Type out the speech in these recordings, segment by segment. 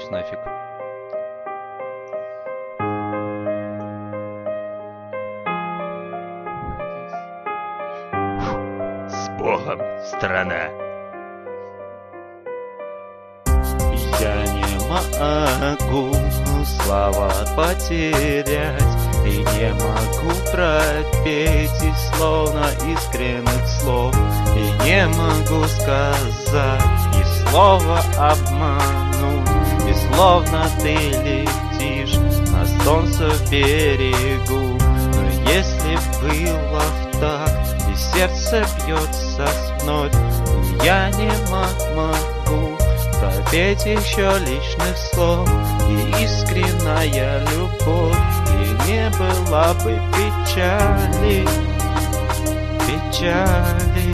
выключаюсь нафиг. С Богом, страна! Я не могу слова потерять, и не могу пропеть и словно искренних слов, и не могу сказать и слова обмануть, и словно ты летишь на солнце в берегу. Но если было в такт и сердце бьется вновь, я не могу пропеть еще лишних слов, и искренняя любовь, и не было бы печали, печали,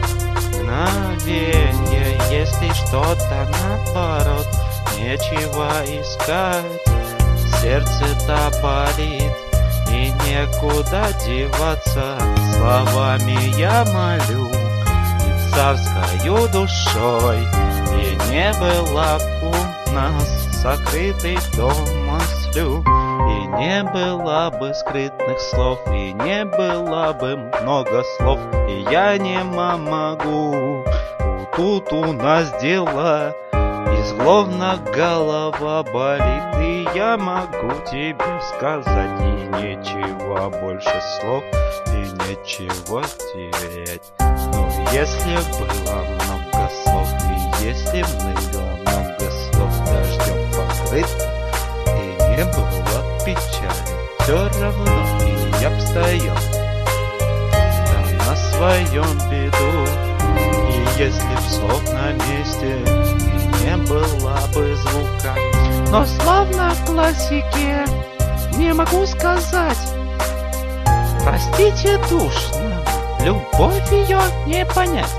мгновенье, если что-то наоборот, нечего искать, сердце-то болит, и некуда деваться, словами я молю, и царскою душой. И не было б у нас сокрытый дом слю, и не было бы скрытных слов, и не было бы много слов, и я не могу. Тут у нас дела, и словно голова болит, и я могу тебе сказать, и нечего больше слов, и нечего терять. Но если было много слов, и если было много слов, дождем покрыт, и не было печали, все равно и я б стоял, да на своем беду. И если б слов на месте, и не было бы звука, но словно в классике не могу сказать, простите душно, любовь ее не понять,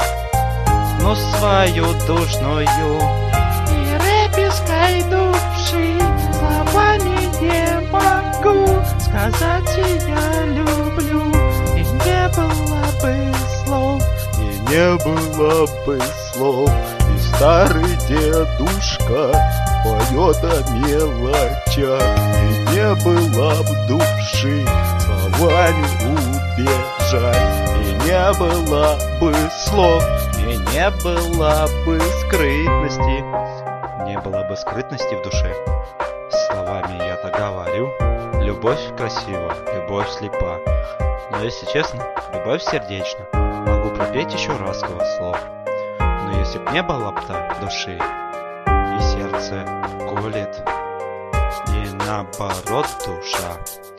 но свою душную и рэпиской души словами не могу сказать, я люблю, и не было бы слов, и не было бы слов, и старый дедушка поет о мелочах, и не было б души словами убежать, и не было бы слов, и не было бы скрытности, не было бы скрытности в душе. Словами я-то говорю, любовь красива, любовь слепа, но если честно, любовь сердечна. Могу пропеть еще ласково слов, но если б не было б так души, и сердце колет, и наоборот душа